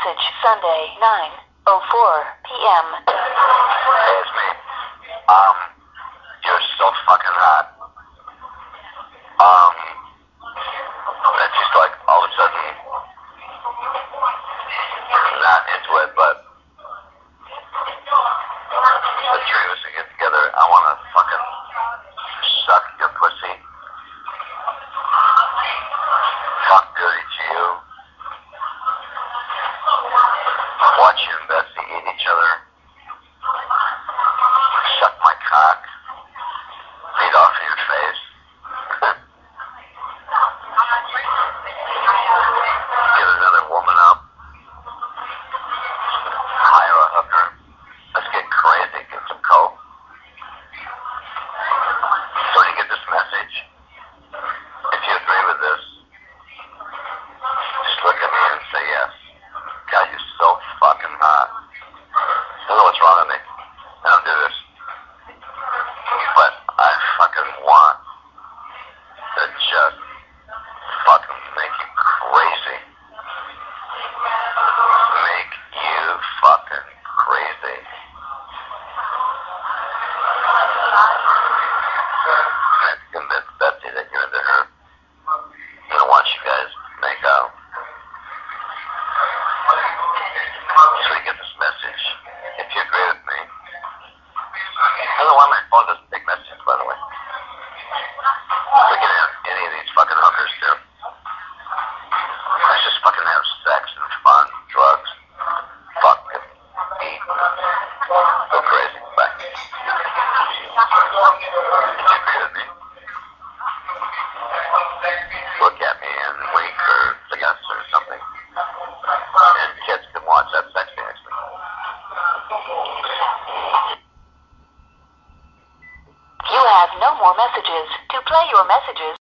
message Sunday, 9:04 p.m. Hey, it's me. You're so fucking hot. It's just like all of a sudden, not into it, but the three of us to get together, I want to fucking suck your pussy. Talk dirty to you. Watch you and Betsy eat each other. Suck my cock. Beat off in your face. Get another woman up. Hire a hooker. Let's get crazy. Get some coke. So when you get this message, if you agree with this, just look at me and say yes. God, you're so fucking hot. I don't know what's wrong with me. I don't do this. But I fucking want to just fucking make you crazy. Make you fucking crazy. I have to convince Betsy that you're into her. I'm gonna watch you guys make out. So you get this message. If you agree with me, I don't know why my phone doesn't take messages, by the way. We can have any of these fucking hookers too. Let's just fucking have sex and fun, drugs, fuck, eat, go crazy. Bye. If you agree with me, look at me and wink or say yes or something. And kids can watch that sex dance. You have no more messages. To play your messages,